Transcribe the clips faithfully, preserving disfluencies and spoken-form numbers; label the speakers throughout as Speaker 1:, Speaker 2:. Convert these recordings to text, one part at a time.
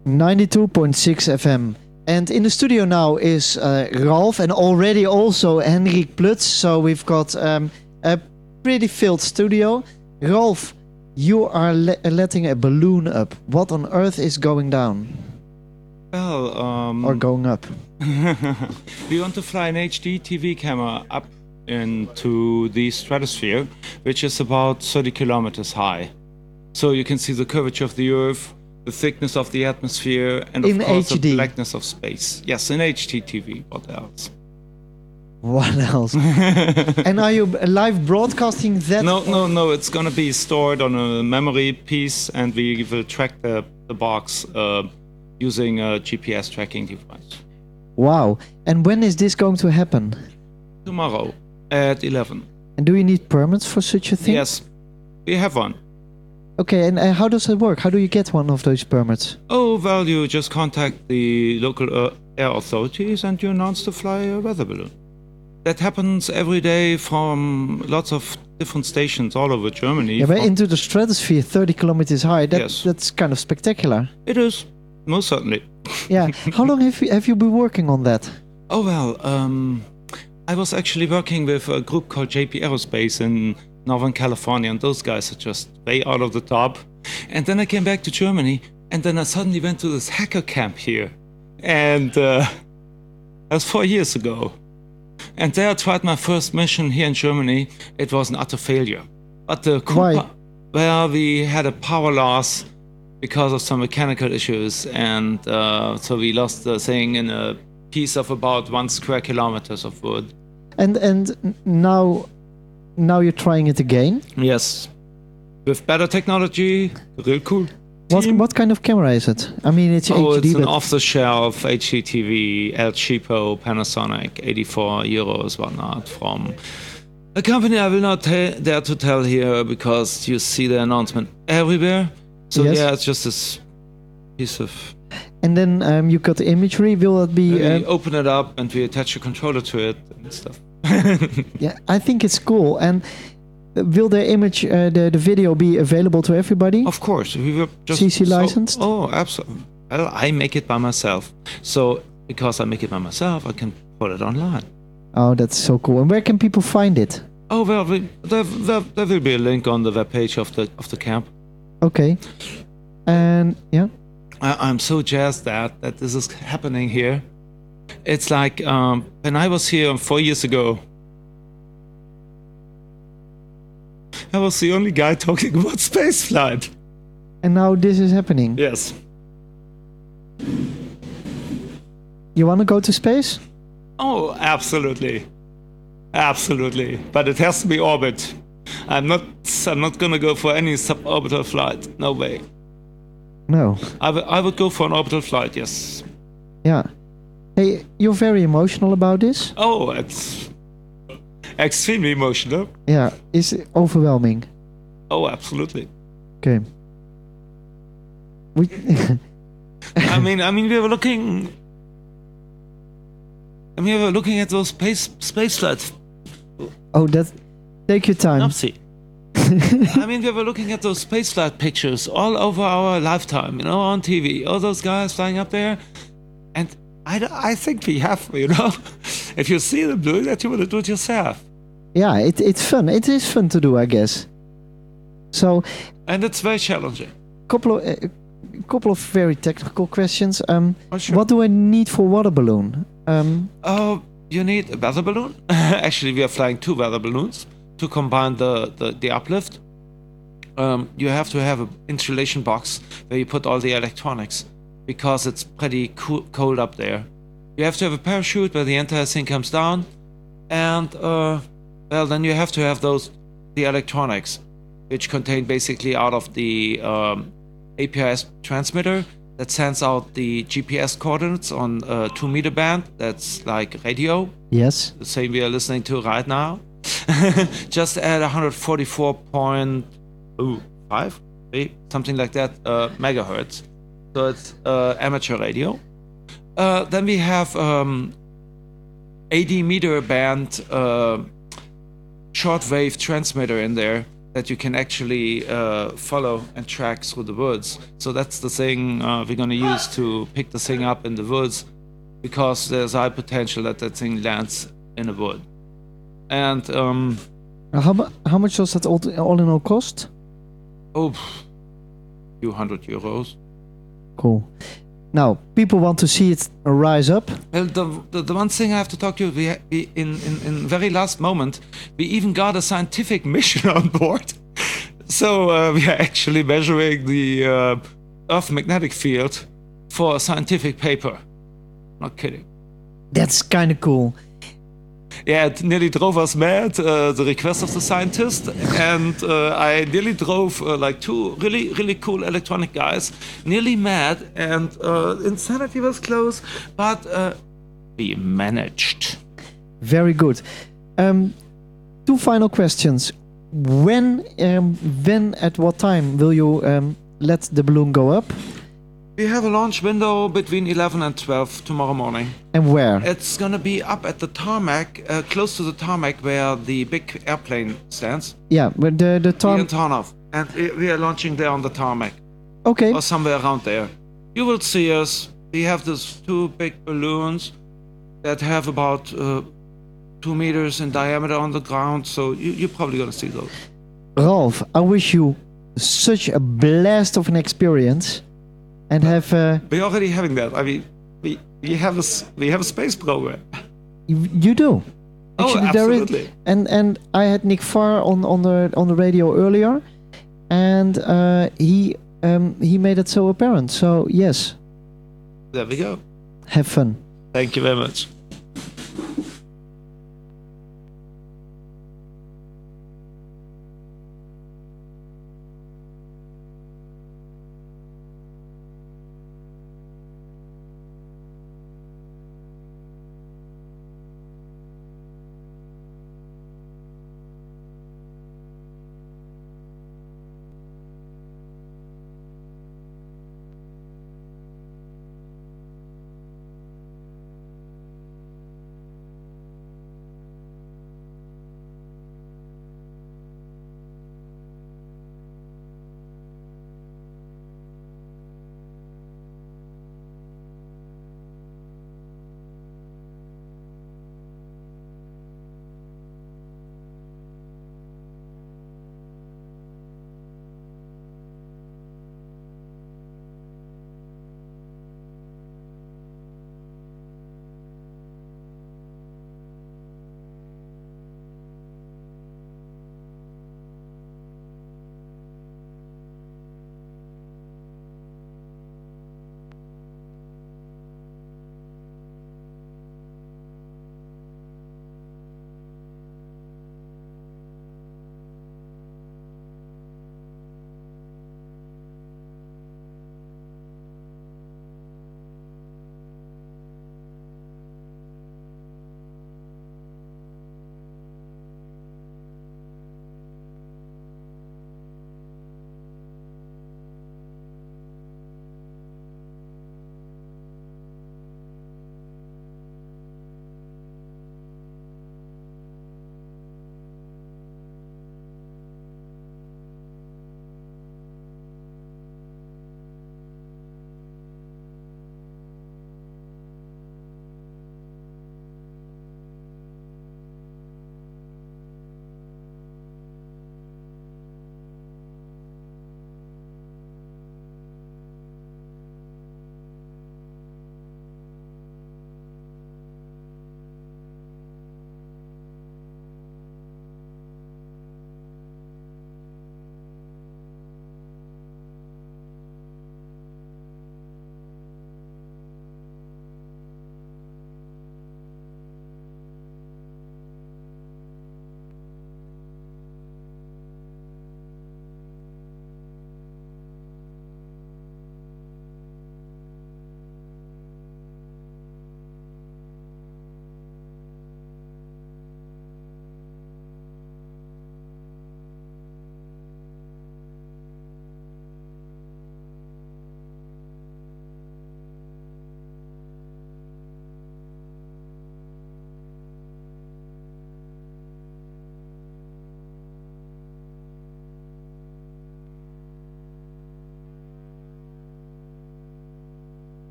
Speaker 1: ninety-two point six F M. And in the studio now is uh, Ralf and already also Henrik Plutz. So we've got um, a pretty filled studio. Ralf, you are le- letting a balloon up. What on earth is going down?
Speaker 2: Well, um...
Speaker 1: Or going up?
Speaker 2: We want to fly an H D T V camera up into the stratosphere, which is about thirty kilometers high. So you can see the curvature of the Earth, the thickness of the atmosphere, and of
Speaker 1: in
Speaker 2: course
Speaker 1: H D.
Speaker 2: the blackness of space. Yes, in H D T V. What else?
Speaker 1: What else? And are you live broadcasting that?
Speaker 2: No, no, no. It's going to be stored on a memory piece, and we will track the, the box uh, using a G P S tracking device.
Speaker 1: Wow. And when is this going to happen?
Speaker 2: Tomorrow at eleven.
Speaker 1: And do you need permits for such a thing?
Speaker 2: Yes, we have one.
Speaker 1: Okay, and uh, how does it work? How do you get one of those permits?
Speaker 2: Oh, well, you just contact the local uh, air authorities and you announce to fly a weather balloon. That happens every day from lots of different stations all over Germany.
Speaker 1: Yeah, but into the stratosphere, thirty kilometers high. That,
Speaker 2: Yes.
Speaker 1: That's kind of spectacular.
Speaker 2: It is, most certainly.
Speaker 1: Yeah. How long have you have you been working on that?
Speaker 2: Oh, well, um, I was actually working with a group called J P Aerospace in Northern California, and those guys are just way out of the top. And then I came back to Germany, and then I suddenly went to this hacker camp here. And uh, that was four years ago. And there I tried my first mission here in Germany. It was an utter failure. But the
Speaker 1: Why?
Speaker 2: Well, we had a power loss because of some mechanical issues, and uh, so we lost the thing in a piece of about one square kilometers of wood.
Speaker 1: And and now now you're trying it again.
Speaker 2: Yes, with better technology, real cool.
Speaker 1: What
Speaker 2: team.
Speaker 1: what kind of camera is it? I mean, it's
Speaker 2: Oh,
Speaker 1: H D,
Speaker 2: it's an
Speaker 1: but
Speaker 2: off-the-shelf H D T V El Cheapo Panasonic, eighty-four euros, whatnot, from a company I will not ta- dare to tell here because you see the announcement everywhere. So
Speaker 1: Yes.
Speaker 2: yeah, it's just this piece of.
Speaker 1: and then um, you got the imagery. Will it be?
Speaker 2: We
Speaker 1: Um,
Speaker 2: open it up and we attach a controller to it and stuff.
Speaker 1: yeah, I think it's cool. And uh, will the image, uh, the the video, be available to everybody?
Speaker 2: Of course, we were just
Speaker 1: C C
Speaker 2: so-
Speaker 1: licensed?
Speaker 2: Oh, absolutely. Well, I make it by myself. So because I make it by myself, I can put it online.
Speaker 1: Oh, that's so cool. And where can people find it?
Speaker 2: Oh well, we, there, there, there will be a link on the webpage of the of the camp.
Speaker 1: Okay. And yeah.
Speaker 2: I, I'm so jazzed that that this is happening here. It's like um, when I was here four years ago, I was the only guy talking about spaceflight.
Speaker 1: And now this is happening.
Speaker 2: Yes.
Speaker 1: You want to go to space?
Speaker 2: Oh, absolutely, absolutely. But it has to be orbit. I'm not. I'm not gonna go for any suborbital flight. No way.
Speaker 1: No.
Speaker 2: I, w- I would go for an orbital flight. Yes.
Speaker 1: Yeah. Hey, you're very emotional about this.
Speaker 2: Oh, it's extremely emotional.
Speaker 1: Yeah. Is it overwhelming?
Speaker 2: Oh, absolutely.
Speaker 1: Okay. We.
Speaker 2: I mean, I mean, we were looking. I mean, we were looking at those space space flights.
Speaker 1: oh, that. Take your time.
Speaker 2: Upsy. I mean, we were looking at those space flight pictures all over our lifetime, you know, on T V. All those guys flying up there, and I, d- I think we have, you know, if you see them doing that, you want to do it yourself.
Speaker 1: Yeah, it, it's fun. It is fun to do, I guess. So,
Speaker 2: And it's very challenging.
Speaker 1: couple of a couple of very technical questions. Um,
Speaker 2: Oh, sure.
Speaker 1: what do I need for water balloon? Um,
Speaker 2: Oh, you need a weather balloon? Actually, we are flying two weather balloons to combine the, the, the uplift. Um, you have to have an insulation box where you put all the electronics because it's pretty cool, cold up there. You have to have a parachute where the entire thing comes down, and uh, well, then you have to have those the electronics, which contain basically out of the um, A P R S transmitter that sends out the G P S coordinates on a two meter band. That's like radio,
Speaker 1: yes.
Speaker 2: the same we are listening to right now. Just at one forty-four point five, something like that, uh, megahertz. So it's uh, amateur radio. Uh, then we have um, eighty meter band uh, shortwave transmitter in there that you can actually uh, follow and track through the woods. So that's the thing uh, we're going to use to pick the thing up in the woods, because there's high potential that that thing lands in a wood. And um,
Speaker 1: How, mu- how much does that all, all in all cost?
Speaker 2: oh, a few hundred euros.
Speaker 1: Cool. Now, people want to see it rise up.
Speaker 2: Well, the, the the one thing I have to talk to you, we, we in, in in very last moment, we even got a scientific mission on board. So uh, we are actually measuring the uh, Earth magnetic field for a scientific paper. Not kidding.
Speaker 1: That's kind of cool.
Speaker 2: Yeah, it nearly drove us mad, uh, the request of the scientist. And uh, I nearly drove uh, like two really, really cool electronic guys nearly mad. And uh, insanity was close, but uh, we managed.
Speaker 1: Very good. Um, two final questions. When, um, when, at what time will you um, let the balloon go up?
Speaker 2: We have a launch window between eleven and twelve tomorrow morning.
Speaker 1: And where?
Speaker 2: It's gonna be up at the tarmac, uh, close to the tarmac where the big airplane stands.
Speaker 1: Yeah, but the the
Speaker 2: In
Speaker 1: tarm.
Speaker 2: Tarnov. And we we are launching there on the tarmac,
Speaker 1: Okay.
Speaker 2: or somewhere around there. You will see us. We have these two big balloons that have about uh, two meters in diameter on the ground, so you, you're probably gonna see those.
Speaker 1: Ralph, I wish you such a blast of an experience, and have uh,
Speaker 2: We're already having that. I mean, we we have a s- we have a space program.
Speaker 1: you, you do.
Speaker 2: Oh,
Speaker 1: Actually, there is-
Speaker 2: absolutely.
Speaker 1: and and I had Nick Farr on on the on the radio earlier, and uh, he um, he made it so apparent. So yes,
Speaker 2: There we go.
Speaker 1: have fun.
Speaker 2: Thank you very much.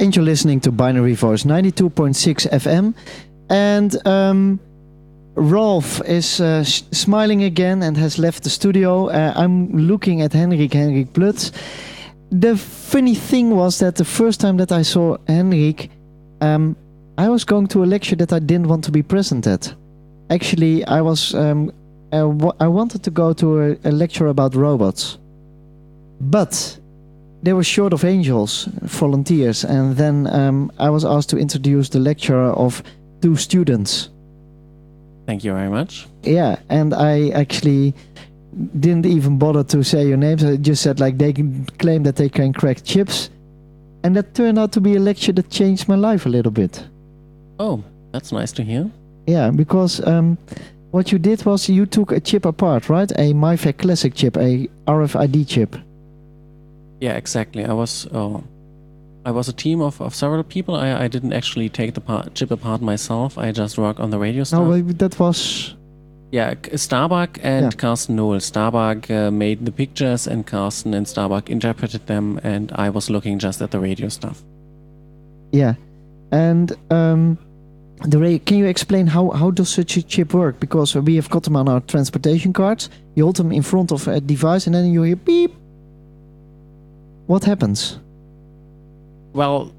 Speaker 1: and you're listening to Binary Voice ninety-two point six F M. And um, Rolf is uh, sh- smiling again and has left the studio. Uh, I'm looking at Henrik, Henrik Plutz. The funny thing was that the first time that I saw Henrik, um, I was going to a lecture that I didn't want to be present at. Actually, I was um, uh, w- I wanted to go to a, a lecture about robots, but they were short of angels, volunteers, and then um, I was asked to introduce the lecture of two students.
Speaker 3: Thank you very much.
Speaker 1: Yeah, and I actually didn't even bother to say your names. I just said like they can claim that they can crack chips, and that turned out to be a lecture that changed my life a little bit.
Speaker 3: Oh, that's nice to hear.
Speaker 1: Yeah, because um, what you did was you took a chip apart, right? A MyFac Classic chip, a R F I D chip.
Speaker 3: Yeah, exactly. I was uh, I was a team of, of several people. I, I didn't actually take the part, chip apart myself. I just worked on the radio stuff.
Speaker 1: No, but that was...
Speaker 3: Yeah, K- Starbuck and
Speaker 1: Yeah.
Speaker 3: Carsten Noel. Starbuck uh, made the pictures and Carsten and Starbuck interpreted them, and I was looking just at the radio stuff.
Speaker 1: Yeah, and um, the ray. Can you explain how, how does such a chip work? Because we have got them on our transportation cards. You hold them in front of a device, and then you hear beep. What happens?
Speaker 3: Well,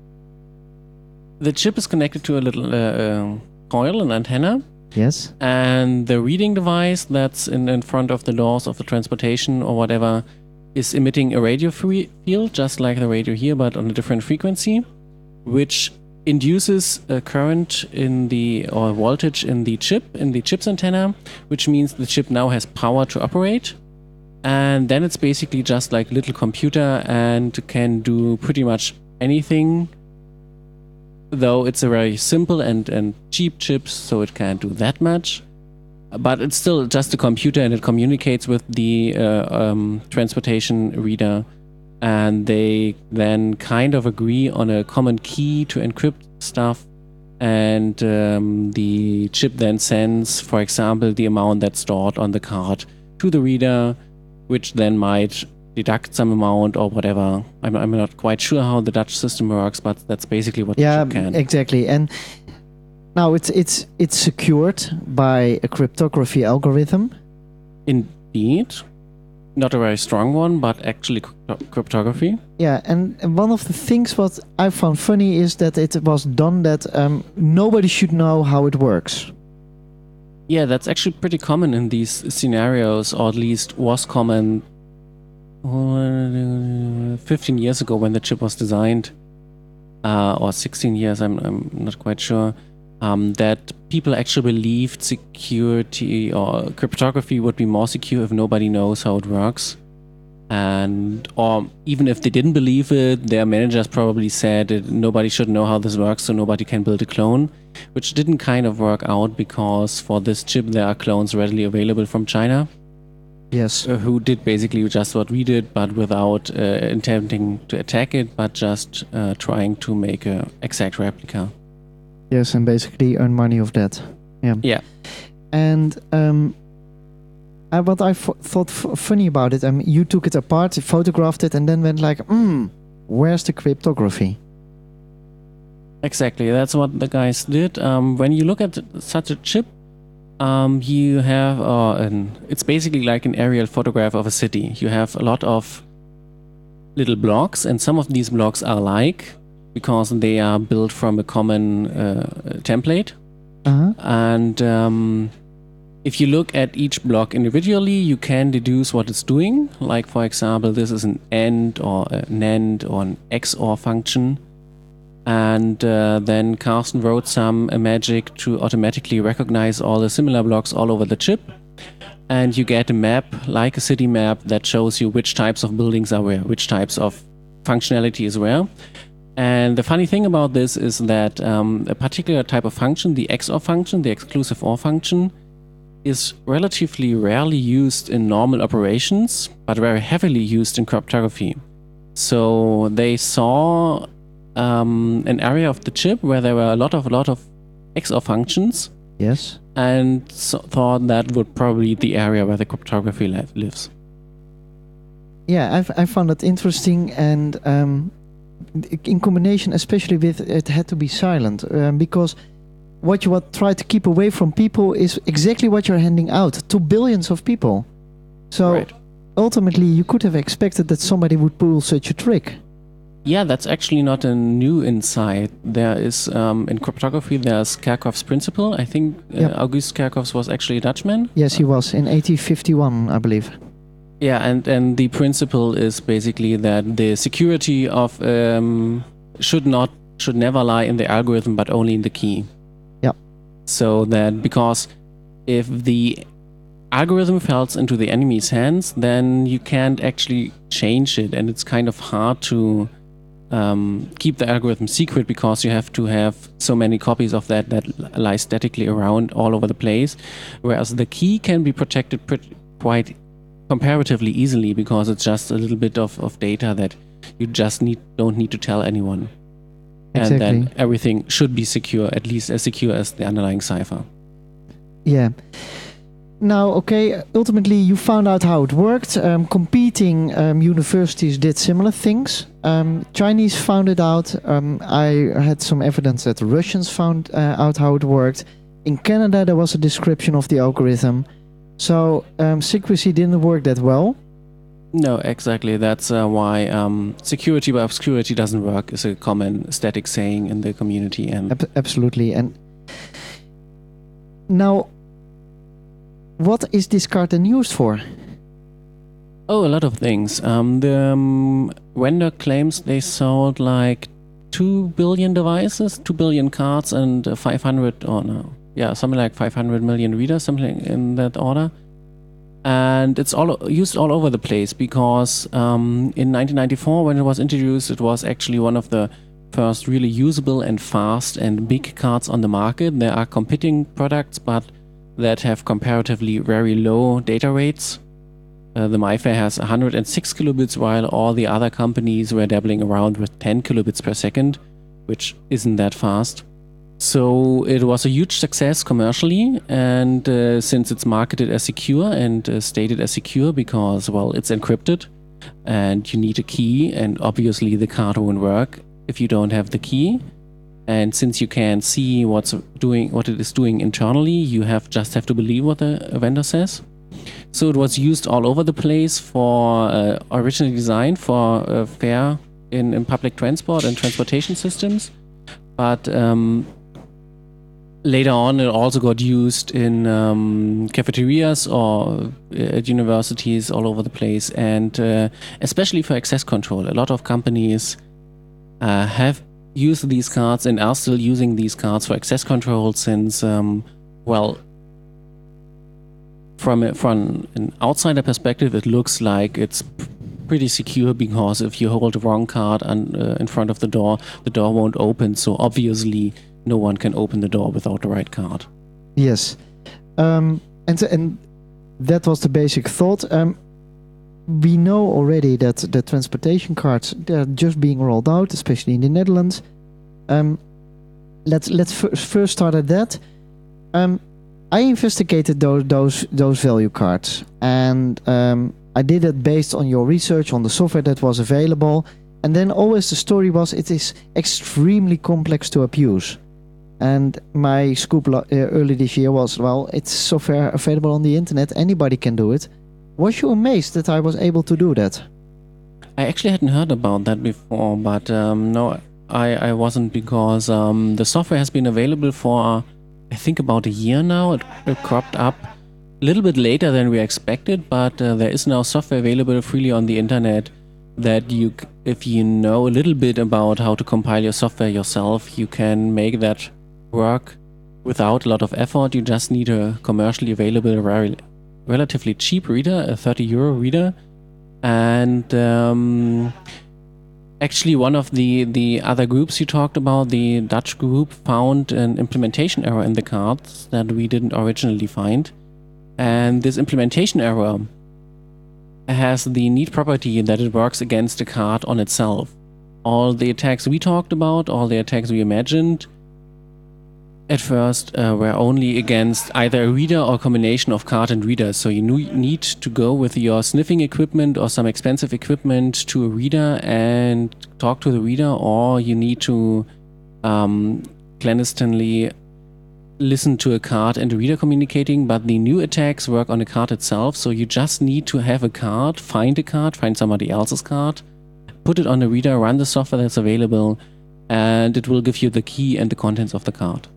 Speaker 3: the chip is connected to a little uh, uh, coil, an antenna,
Speaker 1: Yes.
Speaker 3: and the reading device that's in, in front of the doors of the transportation or whatever is emitting a radio free field, just like the radio here, but on a different frequency, which induces a current in the or voltage in the chip, in the chip's antenna, which means the chip now has power to operate. And then it's basically just like a little computer and can do pretty much anything, though it's a very simple and, and cheap chip, so it can't do that much. But it's still just a computer, and it communicates with the uh, um, transportation reader, and they then kind of agree on a common key to encrypt stuff, and um, the chip then sends, for example, the amount that's stored on the card to the reader, which then might deduct some amount or whatever. I'm, I'm not quite sure how the Dutch system works, but that's basically what
Speaker 1: Yeah,
Speaker 3: the chip can.
Speaker 1: exactly. And now it's it's it's secured by a cryptography algorithm.
Speaker 3: Indeed. Not a very strong one, but actually crypto- cryptography.
Speaker 1: Yeah, and and one of the things what I found funny is that it was done that um, nobody should know how it works.
Speaker 3: Yeah, that's actually pretty common in these scenarios, or at least was common uh, fifteen years ago when the chip was designed, uh, or sixteen years, I'm, I'm not quite sure, um, that people actually believed security or cryptography would be more secure if nobody knows how it works. And or even if they didn't believe it, their managers probably said that nobody should know how this works, so nobody can build a clone, which didn't kind of work out because for this chip there are clones readily available from China,
Speaker 1: Yes.
Speaker 3: uh, who did basically just what we did, but without uh, intending to attack it, but just uh, trying to make a exact replica.
Speaker 1: Yes, and basically earn money of that. Yeah.
Speaker 3: Yeah.
Speaker 1: And um, I, what I f- thought f- funny about it, I mean, you took it apart, photographed it, and then went like, hmm, where's the cryptography?
Speaker 3: Exactly, that's what the guys did. Um, when you look at such a chip, um, you have, uh, an, it's basically like an aerial photograph of a city. You have a lot of little blocks, and some of these blocks are alike because they are built from a common uh, template.
Speaker 1: Uh-huh.
Speaker 3: And um, if you look at each block individually, you can deduce what it's doing. Like, for example, this is an AND or an NAND or an X O R function. And uh, then Carsten wrote some uh, magic to automatically recognize all the similar blocks all over the chip. And you get a map, like a city map, that shows you which types of buildings are where, which types of functionality is where. And the funny thing about this is that um, a particular type of function, the X O R function, the exclusive O R function, is relatively rarely used in normal operations, but very heavily used in cryptography. So they saw um, an area of the chip where there were a lot of a lot of X O R functions,
Speaker 1: Yes.
Speaker 3: and so thought that would probably be the area where the cryptography li- lives.
Speaker 1: Yeah, I've, I found it interesting, and um, in combination, especially with it had to be silent, um, because what you would try to keep away from people is exactly what you're handing out to billions of people. So
Speaker 3: Right.
Speaker 1: ultimately, you could have expected that somebody would pull such a trick.
Speaker 3: Yeah, that's actually not a new insight. There is, um, in cryptography, there's Kerckhoffs's principle. I think uh,
Speaker 1: Yep.
Speaker 3: Auguste Kerckhoffs was actually a Dutchman.
Speaker 1: Yes, he was in eighteen fifty-one, I believe.
Speaker 3: Yeah, and, and the principle is basically that the security of um, should not should never lie in the algorithm, but only in the key.
Speaker 1: Yep.
Speaker 3: So that because if the algorithm falls into the enemy's hands, then you can't actually change it, and it's kind of hard to um, keep the algorithm secret because you have to have so many copies of that that lie statically around all over the place. Whereas the key can be protected pretty, quite comparatively easily because it's just a little bit of, of data that you just need don't need to tell anyone. And
Speaker 1: Exactly.
Speaker 3: then everything should be secure, at least as secure as the underlying cipher.
Speaker 1: Yeah. Now, okay, ultimately you found out how it worked. Um, competing um, universities did similar things. Um, Chinese found it out. Um, I had some evidence that the Russians found uh, out how it worked. In Canada, there was a description of the algorithm. So um, secrecy didn't work that well.
Speaker 3: No, exactly. That's uh, why um, security by obscurity doesn't work is a common static saying in the community. And
Speaker 1: Ab- absolutely. And now, what is this card then used for?
Speaker 3: oh, a lot of things. Um, the um, vendor claims they sold like two billion devices, two billion cards, and uh, five hundred, or no, yeah, something like five hundred million readers, something in that order. And it's all used all over the place because um, in nineteen ninety-four, when it was introduced, it was actually one of the first really usable and fast and big cards on the market. There are competing products, but that have comparatively very low data rates. Uh, the MIFARE has one hundred six kilobits, while all the other companies were dabbling around with ten kilobits per second, which isn't that fast. So it was a huge success commercially, and uh, since it's marketed as secure and uh, stated as secure because, well, it's encrypted and you need a key, and obviously the card won't work if you don't have the key. And since you can't see what's doing, what it is doing internally, you have just have to believe what the vendor says. So it was used all over the place for uh, originally designed for uh, fair in, in public transport and transportation systems, but um, later on it also got used in um, cafeterias or at universities all over the place, and uh, especially for access control. A lot of companies uh, have use these cards and are still using these cards for access control since, um, well, from, a, from an outsider perspective, it looks like it's p- pretty secure because if you hold the wrong card on, uh, in front of the door, the door won't open. So obviously, no one can open the door without the right card.
Speaker 1: Yes. Um, and, and that was the basic thought. Um, we know already that the transportation cards, they're just being rolled out, especially in the Netherlands. Um, let's let's f- first start at that. Um, I investigated those those those value cards, and um, I did it based on your research on the software that was available. And then always the story was it is extremely complex to abuse. And my scoop lo- uh, early this year was, well, it's software available on the internet, anybody can do it. Was you amazed that I was able to do that?
Speaker 3: I actually hadn't heard about that before, but um, no, I, I wasn't because um, the software has been available for, I think, about a year now. It, it cropped up a little bit later than we expected, but uh, there is now software available freely on the internet that you, c- if you know a little bit about how to compile your software yourself, you can make that work without a lot of effort. You just need a commercially available, very relatively cheap reader, a thirty euro reader. And um, actually one of the, the other groups you talked about, the Dutch group, found an implementation error in the cards that we didn't originally find. And this implementation error has the neat property that it works against the card on itself. All the attacks we talked about, all the attacks we imagined, at first uh, were only against either a reader or a combination of card and reader. So you nu- need to go with your sniffing equipment or some expensive equipment to a reader and talk to the reader, or you need to um, clandestinely listen to a card and a reader communicating. But the new attacks work on the card itself, so you just need to have a card, find a card, find somebody else's card, put it on the reader, run the software that's available, and it will give you the key and the contents of the card.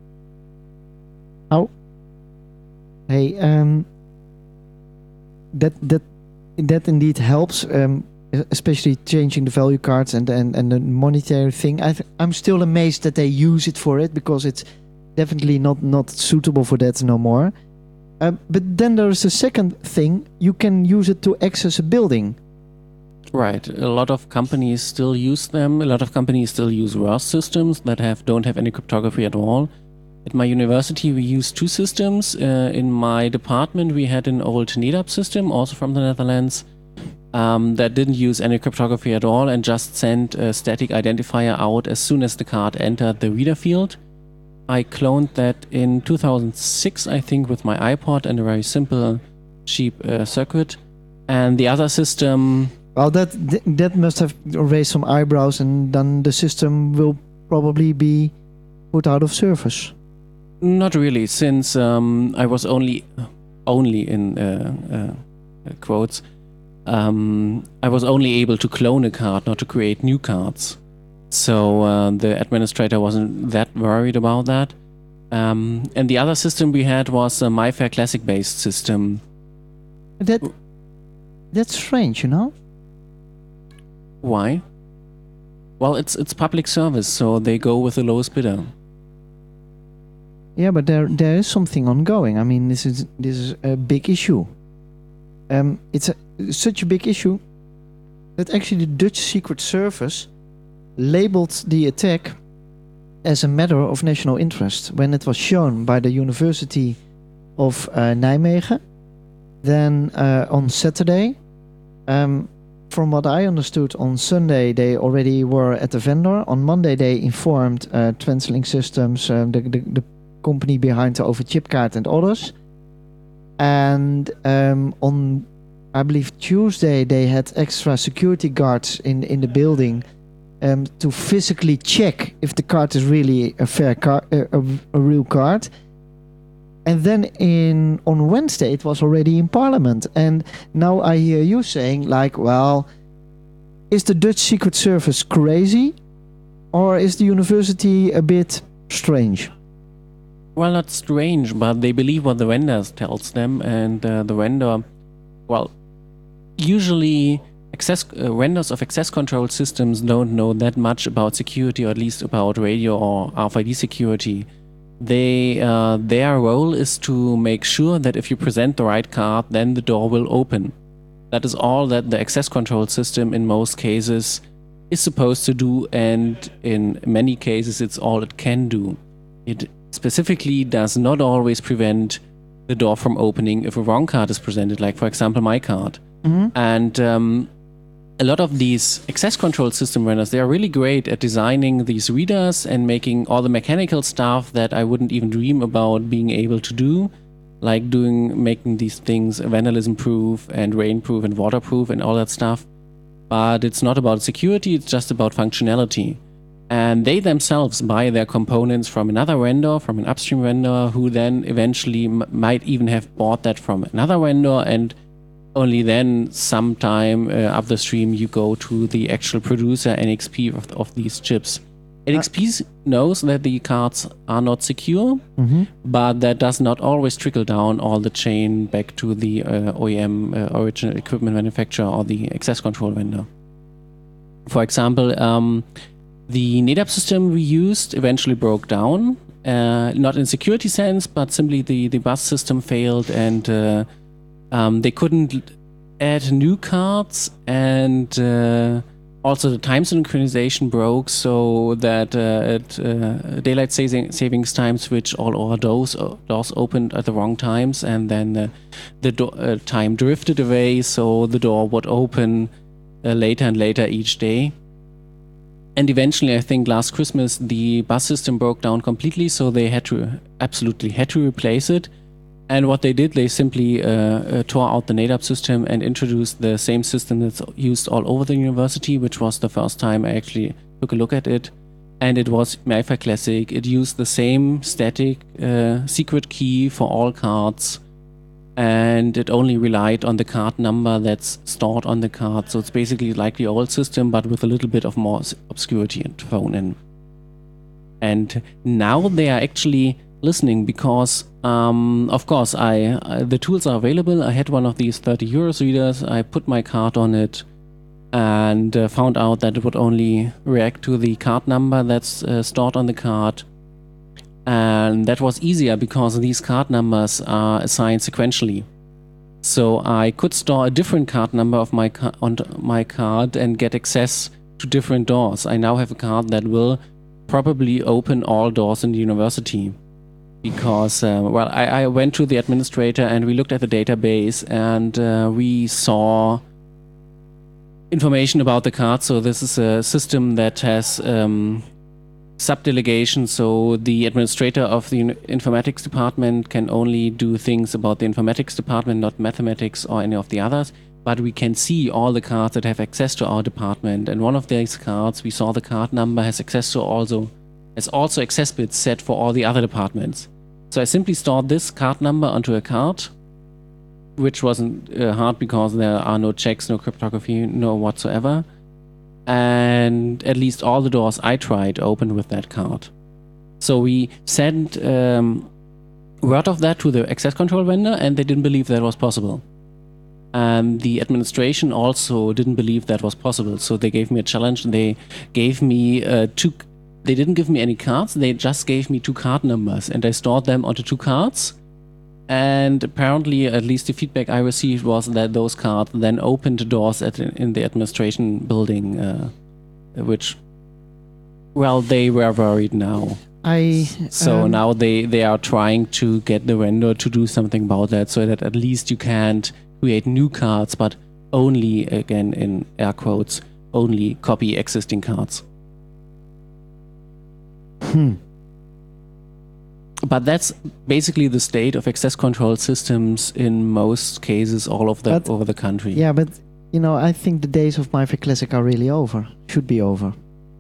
Speaker 1: Oh, hey, um, that that that indeed helps, um, especially changing the value cards and and, and the monetary thing. I th- I'm still amazed that they use it for it, because it's definitely not not suitable for that no more. Uh, but then there's the second thing: you can use it to access a building.
Speaker 3: Right. A lot of companies still use them. A lot of companies still use R O S systems that have don't have any cryptography at all. At my university, we used two systems. Uh, in my department, we had an old NetApp system, also from the Netherlands, um, that didn't use any cryptography at all and just sent a static identifier out as soon as the card entered the reader field. I cloned that in two thousand six, I think, with my iPod and a very simple, cheap uh, circuit. And the other system...
Speaker 1: Well, that th- that must have raised some eyebrows, and then the system will probably be put out of service.
Speaker 3: Not really, since um, I was only, only in uh, uh, quotes, um, I was only able to clone a card, not to create new cards. So uh, the administrator wasn't that worried about that. Um, and the other system we had was a MyFair Classic-based system.
Speaker 1: That that's strange, you know.
Speaker 3: Why? Well, it's it's public service, so they go with the lowest bidder.
Speaker 1: Yeah, but there there is something ongoing. I mean, this is this is a big issue. Um, it's a, such a big issue that actually the Dutch Secret Service labeled the attack as a matter of national interest when it was shown by the University of uh, Nijmegen. Then uh, on Saturday, um, from what I understood, on Sunday they already were at the vendor. On Monday they informed uh, Translink Systems, uh, the, the the company behind the Overchipkaart and others. And um, on, I believe, Tuesday they had extra security guards in in the building um, to physically check if the card is really a fair card, uh, a, a real card. And then in on Wednesday it was already in Parliament. And now I hear you saying, like, well, is the Dutch Secret Service crazy, or is the university a bit strange?
Speaker 3: Well, not strange, but they believe what the vendor tells them, and uh, the vendor, well, usually access uh, vendors of access control systems don't know that much about security, or at least about radio or R F I D security. They uh, their role is to make sure that if you present the right card, then the door will open. That is all that the access control system in most cases is supposed to do, and in many cases it's all it can do. It specifically does not always prevent the door from opening if a wrong card is presented, like for example my card.
Speaker 1: Mm-hmm.
Speaker 3: And um, a lot of these access control system vendors, they are really great at designing these readers and making all the mechanical stuff that I wouldn't even dream about being able to do, like doing making these things vandalism proof and rain proof and waterproof and all that stuff. But it's not about security, it's just about functionality. And they themselves buy their components from another vendor, from an upstream vendor, who then eventually m- might even have bought that from another vendor, and only then sometime uh, up the stream you go to the actual producer, N X P, of, of these chips. N X P uh, knows that the cards are not secure,
Speaker 1: mm-hmm.
Speaker 3: but that does not always trickle down all the chain back to the uh, O E M, uh, original equipment manufacturer, or the access control vendor. For example, um, the NetApp system we used eventually broke down, uh, not in security sense, but simply the, the bus system failed, and uh, um, they couldn't add new cards, and uh, also the time synchronization broke, so that uh, at uh, daylight saving, savings time switch, all our doors, uh, doors opened at the wrong times, and then uh, the do- uh, time drifted away, so the door would open uh, later and later each day. And eventually, I think last Christmas, the bus system broke down completely, so they had to, absolutely had to replace it. And what they did, they simply uh, uh, tore out the NADAP system and introduced the same system that's used all over the university, which was the first time I actually took a look at it. And it was MyFair Classic. It used the same static uh, secret key for all cards. And it only relied on the card number that's stored on the card. So it's basically like the old system, but with a little bit of more obscurity thrown in. And now they are actually listening because, um, of course, I, I the tools are available. I had one of these thirty euros readers. I put my card on it and uh, found out that it would only react to the card number that's uh, stored on the card. And that was easier because these card numbers are assigned sequentially. So I could store a different card number of my ca- on my card and get access to different doors. I now have a card that will probably open all doors in the university. Because, uh, well, I, I went to the administrator and we looked at the database and uh, we saw information about the card. So this is a system that has um, subdelegation. So the administrator of the informatics department can only do things about the informatics department, not mathematics or any of the others. But we can see all the cards that have access to our department. And one of these cards, we saw the card number has access to also, has also access bits set for all the other departments. So I simply stored this card number onto a card, which wasn't uh, hard because there are no checks, no cryptography, no whatsoever. And at least all the doors I tried opened with that card. So we sent um, word of that to the access control vendor, and they didn't believe that was possible. And the administration also didn't believe that was possible. So they gave me a challenge. They gave me uh, two. They didn't give me any cards. They just gave me two card numbers, and I stored them onto two cards. And apparently, at least the feedback I received was that those cards then opened doors at in the administration building, uh, which, well, they were worried now.
Speaker 1: I
Speaker 3: So
Speaker 1: um,
Speaker 3: now they, they are trying to get the vendor to do something about that, so that at least you can't create new cards, but only, again, in air quotes, only copy existing cards.
Speaker 1: Hmm.
Speaker 3: But that's basically the state of access control systems in most cases all of the,
Speaker 1: But-
Speaker 3: over the country.
Speaker 1: Yeah, but you know, I think the days of MyFair Classic are really over. Should be over.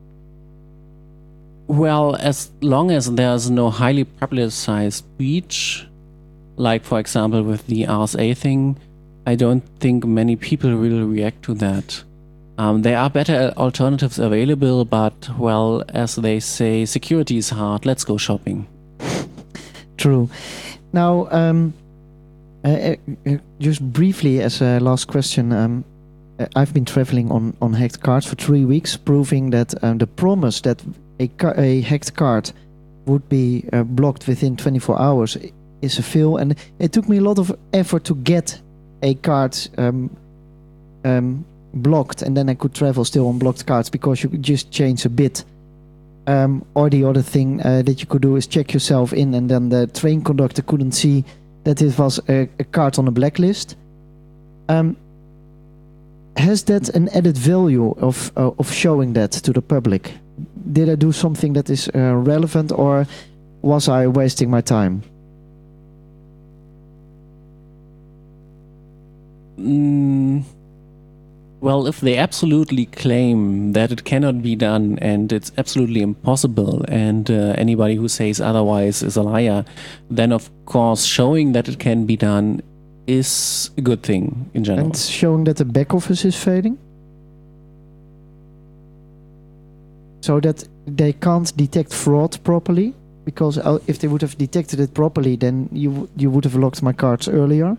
Speaker 3: Well, as long as there's no highly publicized breach, like for example with the R S A thing, I don't think many people will react to that. Um, there are better alternatives available, but, well, as they say, security is hard, let's go shopping.
Speaker 1: True. Now, um, uh, uh, uh, just briefly as a last question, um, uh, I've been traveling on, on hacked cards for three weeks, proving that um, the promise that a, ca- a hacked card would be uh, blocked within twenty-four hours is a fail. And it took me a lot of effort to get a card um, um, blocked, and then I could travel still on blocked cards because you could just change a bit. Um, or the other thing uh, that you could do is check yourself in, and then the train conductor couldn't see that it was a, a card on a blacklist. Um, has that an added value of uh, of showing that to the public? Did I do something that is uh, relevant, or was I wasting my time?
Speaker 3: Mm, well, if they absolutely claim that it cannot be done and it's absolutely impossible, and uh, anybody who says otherwise is a liar, then of course showing that it can be done is a good thing in general.
Speaker 1: And showing that the back office is failing? So that they can't detect fraud properly? Because uh, if they would have detected it properly, then you w- you would have locked my cards earlier.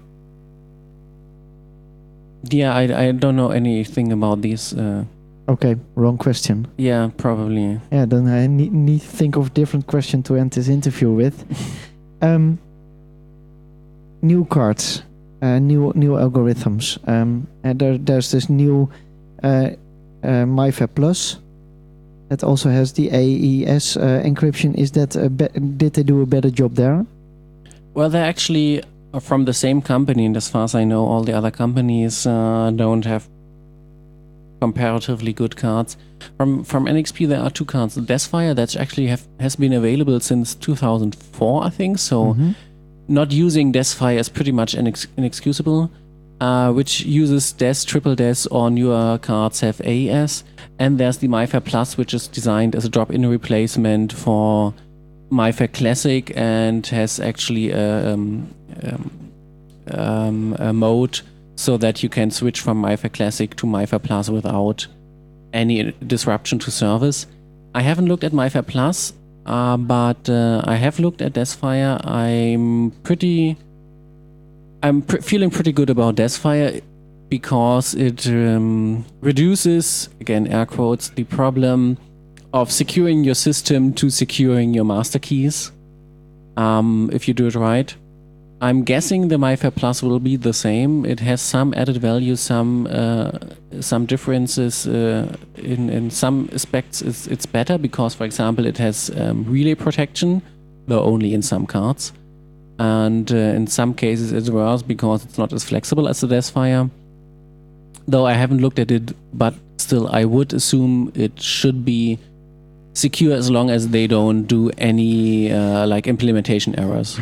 Speaker 3: Yeah, I, I don't know anything about these. Uh,
Speaker 1: Okay, wrong question.
Speaker 3: yeah, probably.
Speaker 1: Yeah, then I need, need to think of a different question to end this interview with. um, new cards, uh, new new algorithms. Um, and there, there's this new uh, uh, MyFair Plus that also has the A E S uh, encryption. Is that a be- did they do a better job there?
Speaker 3: Well, they're actually from the same company, and as far as I know, all the other companies uh, don't have comparatively good cards. From from N X P, there are two cards. The Deathfire, that's actually have, has been available since two thousand four, I think. So
Speaker 1: Mm-hmm.
Speaker 3: not using Deathfire is pretty much inex- inexcusable. Uh, which uses Death, triple Death, or newer cards have A E S. And there's the MyFair Plus, which is designed as a drop-in replacement for MyFair Classic and has actually a, um, um, um, a mode so that you can switch from MyFair Classic to MyFair Plus without any disruption to service. I haven't looked at MyFair Plus, uh, but uh, I have looked at Deathfire. I'm pretty... I'm pr- feeling pretty good about Deathfire because it um, reduces, again, air quotes, the problem of securing your system to securing your master keys, um, if you do it right. I'm guessing the MyFair Plus will be the same. It has some added value, some uh, some differences. Uh, in, in some aspects, it's, it's better because, for example, it has um, relay protection, though only in some cards. And uh, in some cases it's worse because it's not as flexible as the Deathfire. Though I haven't looked at it, but still I would assume it should be secure as long as they don't do any uh, like implementation errors.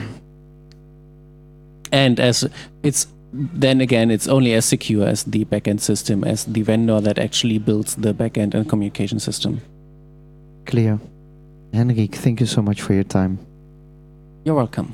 Speaker 3: And as it's then again, it's only as secure as the backend system, as the vendor that actually builds the backend and communication system.
Speaker 1: Clear. Henrik, thank you so much for your time.
Speaker 3: You're welcome.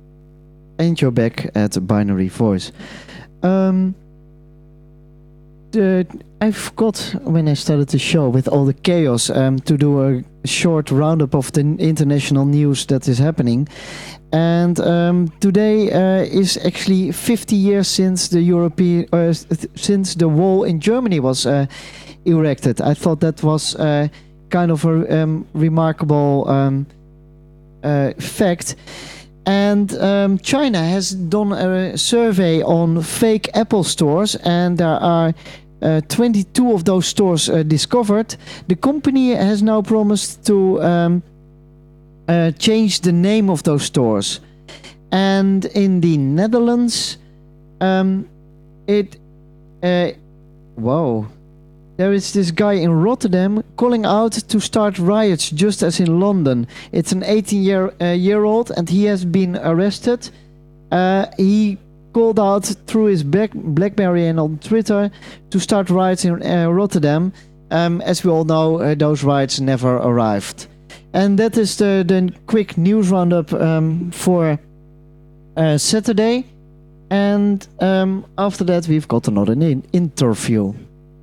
Speaker 1: And you're back at Binary Voice. Um, uh, I forgot when I started the show with all the chaos um, to do a short roundup of the international news that is happening. And um, today uh, is actually fifty years since the European, uh, since the wall in Germany was uh, erected. I thought that was uh, kind of a um, remarkable um, uh, fact. And um, China has done a survey on fake Apple stores, and there are uh, twenty-two of those stores uh, discovered. The company has now promised to um, uh, change the name of those stores. And in the Netherlands, um, it uh, whoa. There is this guy in Rotterdam calling out to start riots just as in London. It's an eighteen year, uh, year old and he has been arrested. Uh, he called out through his Black Blackberry and on Twitter to start riots in uh, Rotterdam. Um, as we all know, uh, those riots never arrived. And that is the, the quick news roundup um, for uh, Saturday. And um, after that we've got another in- interview.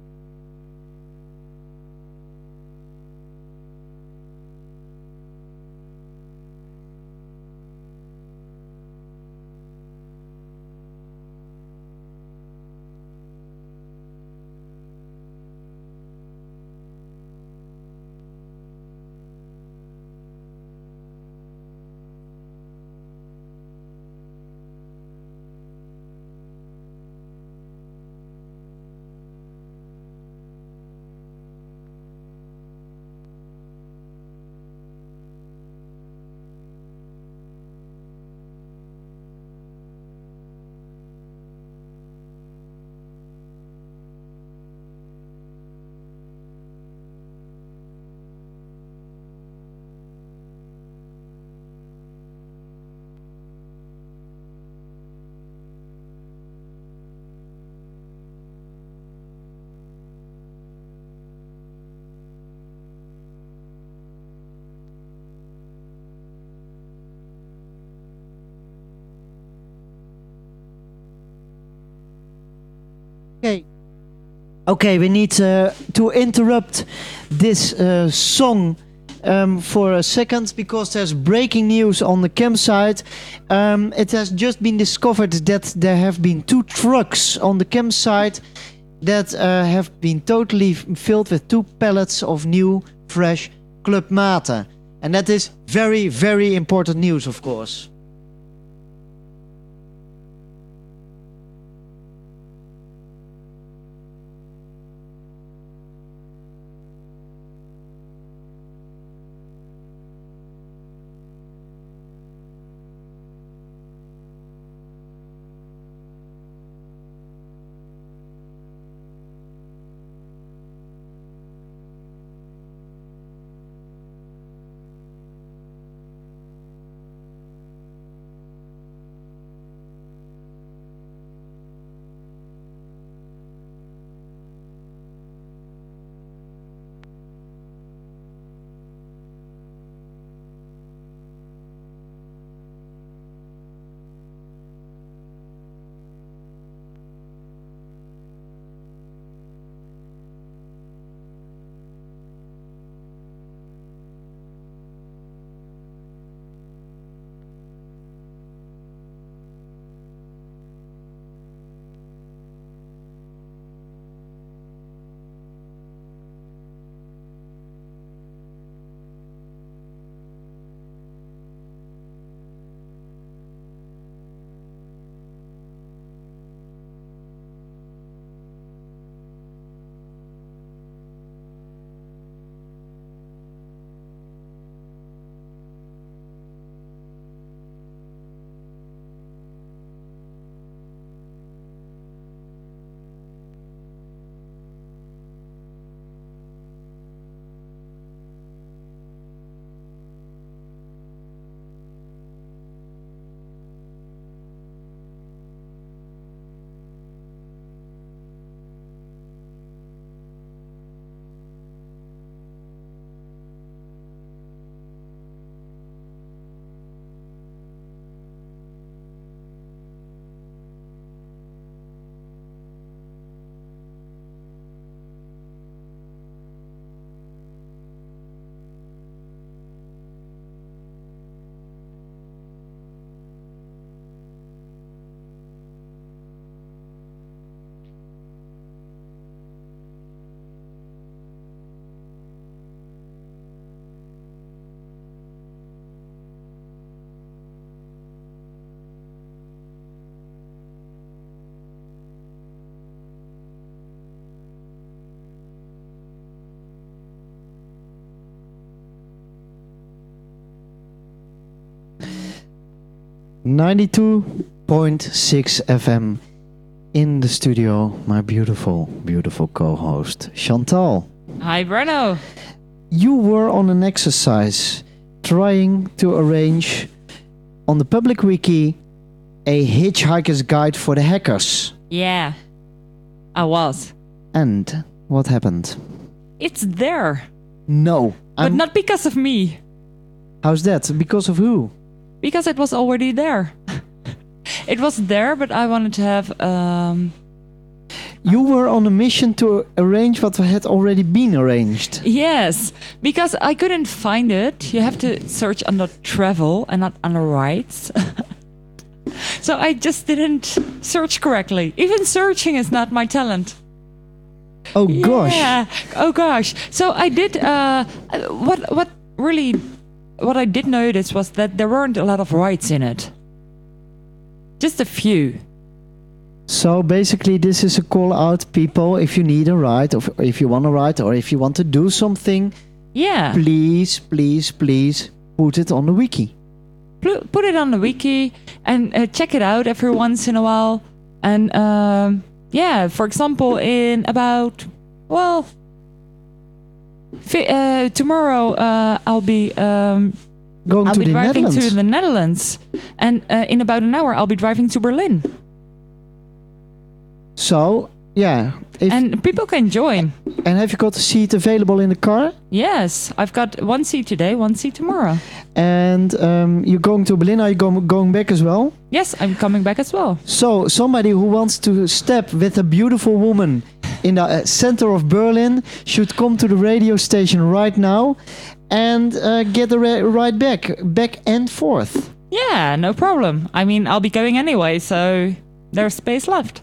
Speaker 1: Okay. Okay, we need uh, to interrupt this uh, song um, for a second because there's breaking news on the campsite. Um, it has just been discovered that there have been two trucks on the campsite that uh, have been totally filled with two pallets of new, fresh Club Mate. And that is very, very important news, of course. ninety-two point six F M. In the studio, my beautiful, beautiful co-host, Chantal.
Speaker 4: Hi, Bruno.
Speaker 1: You were on an exercise trying to arrange on the public wiki a hitchhiker's guide for the hackers.
Speaker 4: Yeah, I was.
Speaker 1: And what happened?
Speaker 4: It's there,
Speaker 1: No.
Speaker 4: but
Speaker 1: I'm-
Speaker 4: not because of me.
Speaker 1: How's that? Because of who?
Speaker 4: Because it was already there. It was there, but I wanted to have. Um,
Speaker 1: You were on a mission to arrange what had already been arranged.
Speaker 4: yes, because I couldn't find it. You have to search under travel and not under rights. So I just didn't search correctly. Even searching is not my talent.
Speaker 1: Oh gosh.
Speaker 4: Yeah. Oh gosh. So I did. Uh, what what really, what I did notice was that there weren't a lot of rights in it. Just a few.
Speaker 1: So basically this is a call out, people, if you need a ride, or if you want a ride, or if you want to do something,
Speaker 4: Yeah.
Speaker 1: please, please, please put it on the wiki.
Speaker 4: Pl- Put it on the wiki and uh, check it out every once in a while. And um, yeah, for example, in about well, fi- uh, tomorrow uh, I'll be um,
Speaker 1: Going
Speaker 4: I'll
Speaker 1: to
Speaker 4: be
Speaker 1: the
Speaker 4: driving
Speaker 1: Netherlands.
Speaker 4: to the Netherlands, and uh, in about an hour I'll be driving to Berlin,
Speaker 1: So, yeah. If, and,
Speaker 4: and people can join.
Speaker 1: have you got a seat available in the car?
Speaker 4: Yes, I've got one seat today, one seat tomorrow.
Speaker 1: And um, you're going to Berlin, are you go- going back as well?
Speaker 4: Yes, I'm coming back as well.
Speaker 1: So, somebody who wants to step with a beautiful woman in the uh, center of Berlin should come to the radio station right now and uh, get the ra- ride back, back and forth.
Speaker 4: Yeah, no problem. I mean, I'll be going anyway, so there's space left.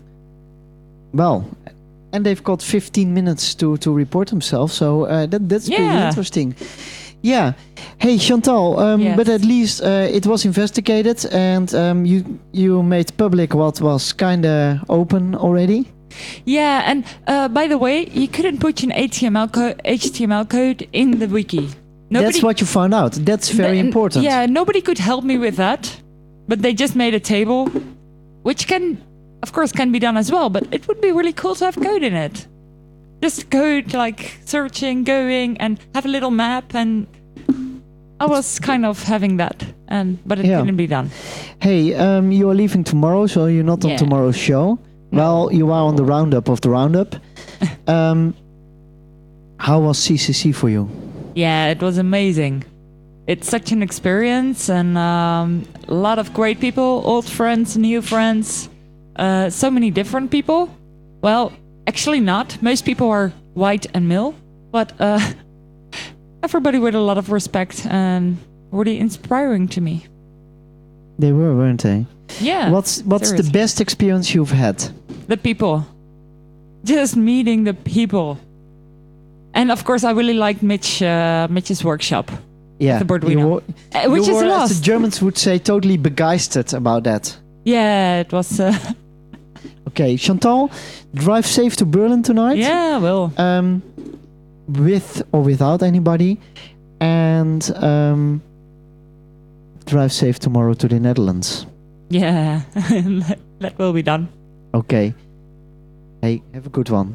Speaker 1: Well, and they've got fifteen minutes to, to report themselves, so uh, that, that's pretty
Speaker 4: Yeah.
Speaker 1: interesting. Yeah. Hey, Chantal, um,
Speaker 4: Yes.
Speaker 1: but at least uh, it was investigated and um, you you made public what was kind of open already.
Speaker 4: Yeah, and uh, by the way, you couldn't put an H T M L, co- H T M L code in the wiki.
Speaker 1: That's what you found out. That's very
Speaker 4: Th-
Speaker 1: important.
Speaker 4: Yeah, nobody could help me with that, but they just made a table, which can, of course, can be done as well. But it would be really cool to have code in it. Just code like searching, going, and have a little map. And I was kind of having that, and but it
Speaker 1: Yeah.
Speaker 4: couldn't be done.
Speaker 1: Hey, um, you are leaving tomorrow, so you're not on
Speaker 4: Yeah.
Speaker 1: tomorrow's show. Well, you are on the roundup of the roundup. um, how was C C C for you?
Speaker 4: Yeah, it was amazing. It's such an experience, and um, a lot of great people, old friends, new friends, uh, so many different people. Well, actually not. Most people are white and male, but uh, everybody with a lot of respect and really inspiring to me.
Speaker 1: They were, weren't they?
Speaker 4: Yeah.
Speaker 1: What's what's the
Speaker 4: seriously.
Speaker 1: best experience you've had?
Speaker 4: The people. Just meeting the people. And of course, I really liked Mitch, uh, Mitch's workshop,
Speaker 1: Yeah,
Speaker 4: the Borduino.
Speaker 1: you were,
Speaker 4: uh, which
Speaker 1: you
Speaker 4: is
Speaker 1: were, as
Speaker 4: lost.
Speaker 1: the Germans would say, totally begeistert about that.
Speaker 4: Yeah, it was. Uh,
Speaker 1: Okay, Chantal, drive safe to Berlin tonight.
Speaker 4: yeah, well.
Speaker 1: Um, with or without anybody, and um, drive safe tomorrow to the Netherlands.
Speaker 4: Yeah, that will be done.
Speaker 1: Okay. Hey, have a good one.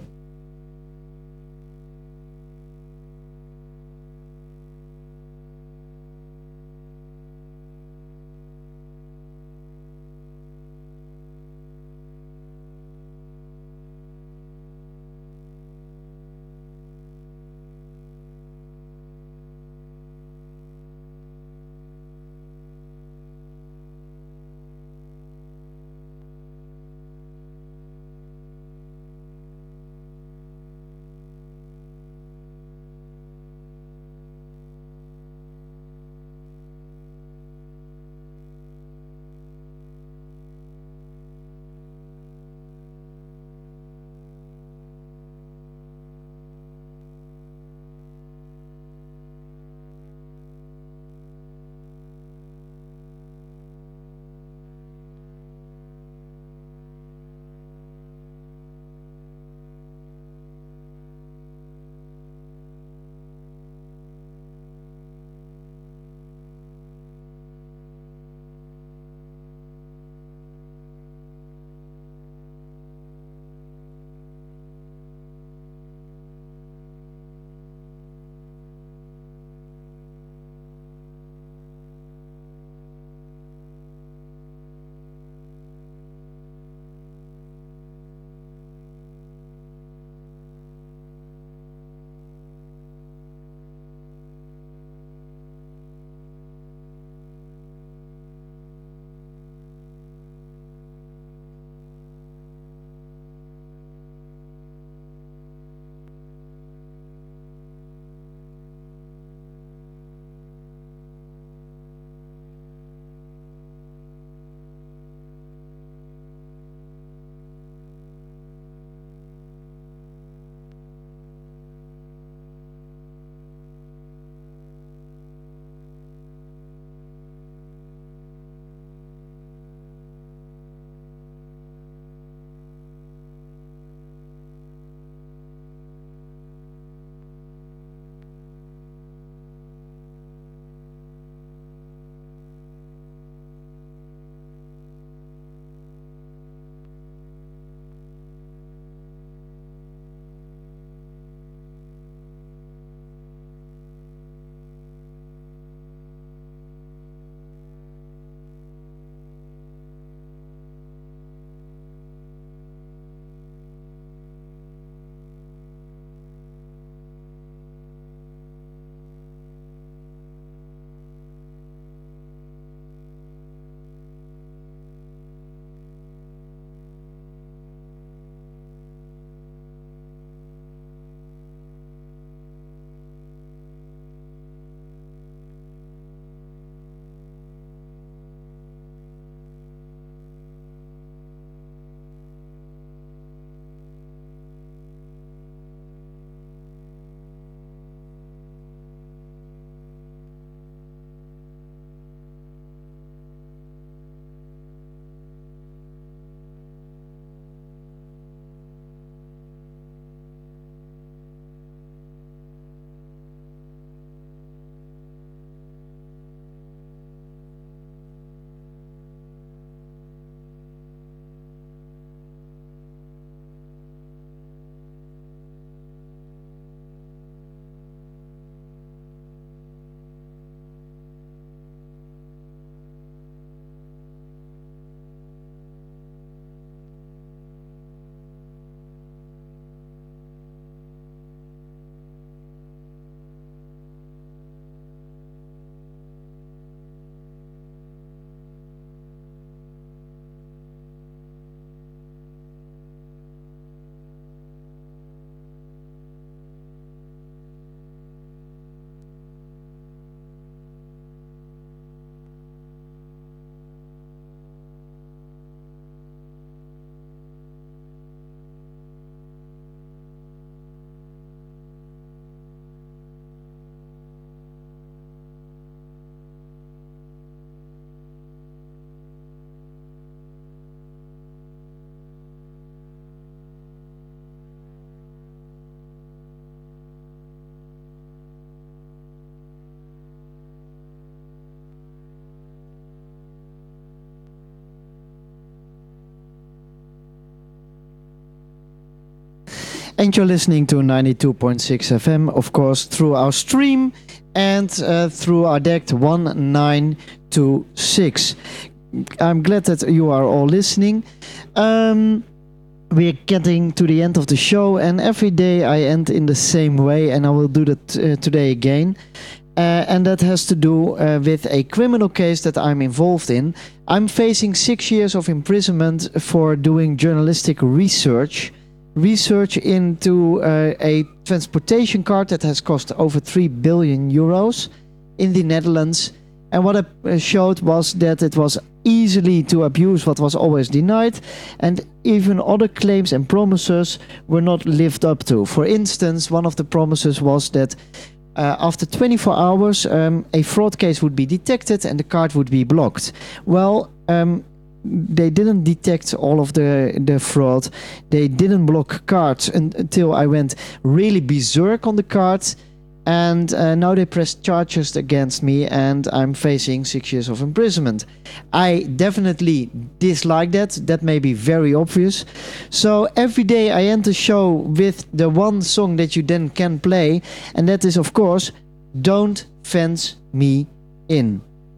Speaker 1: And you're listening to ninety-two point six F M, of course, through our stream and uh, through our D E C T one nine two six. I'm glad that you are all listening. Um, we're getting to the end of the show, and every day I end in the same way, and I will do that uh, today again. Uh, and that has to do uh, with a criminal case that I'm involved in. I'm facing six years of imprisonment for doing journalistic research. Research into uh, a transportation card that has cost over three billion euros in the Netherlands. And what I showed was that it was easily to abuse what was always denied, and even other claims and promises were not lived up to. For instance, one of the promises was that Uh, after twenty-four hours, um, a fraud case would be detected and the card would be blocked. Well, um, they didn't detect all of the, the fraud. They didn't block cards un- until I went really berserk on the cards. And uh, now they pressed charges against me, and I'm facing six years of imprisonment. I definitely dislike that. That may be very obvious. So every day I end the show with the one song that you then can play, and that is, of course, Don't Fence Me In.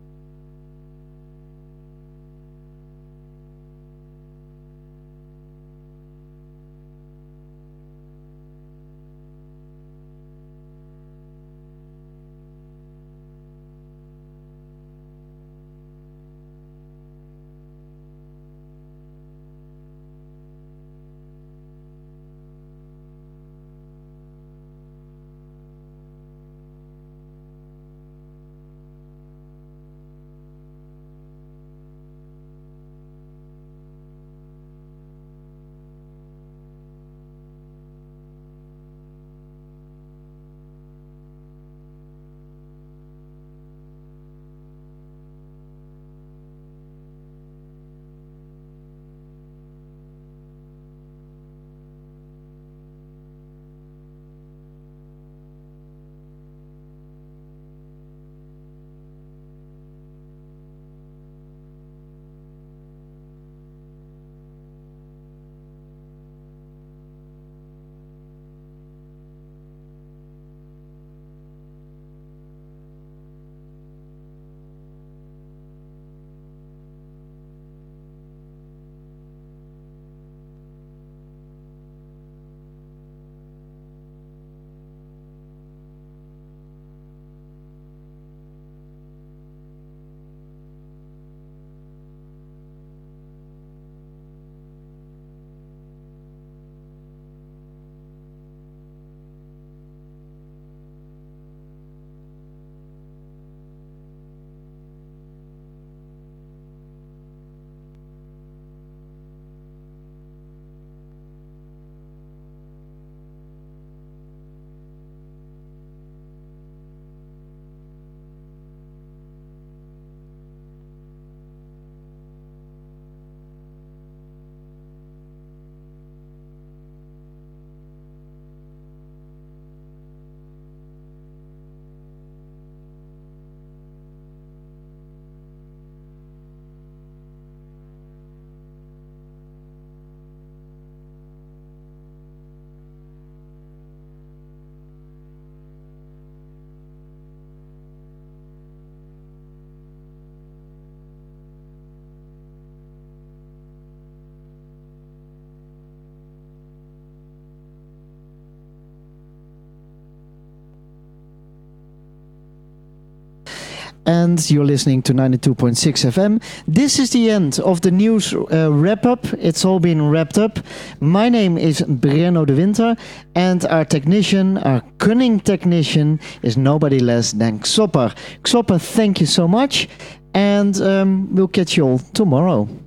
Speaker 1: And you're listening to ninety-two point six F M. This is the end of the news uh, wrap-up. It's all been wrapped up. My name is Breno de Winter, and our technician, our cunning technician, is nobody less than Xopper. Xopper, thank you so much, and um, we'll catch you all tomorrow.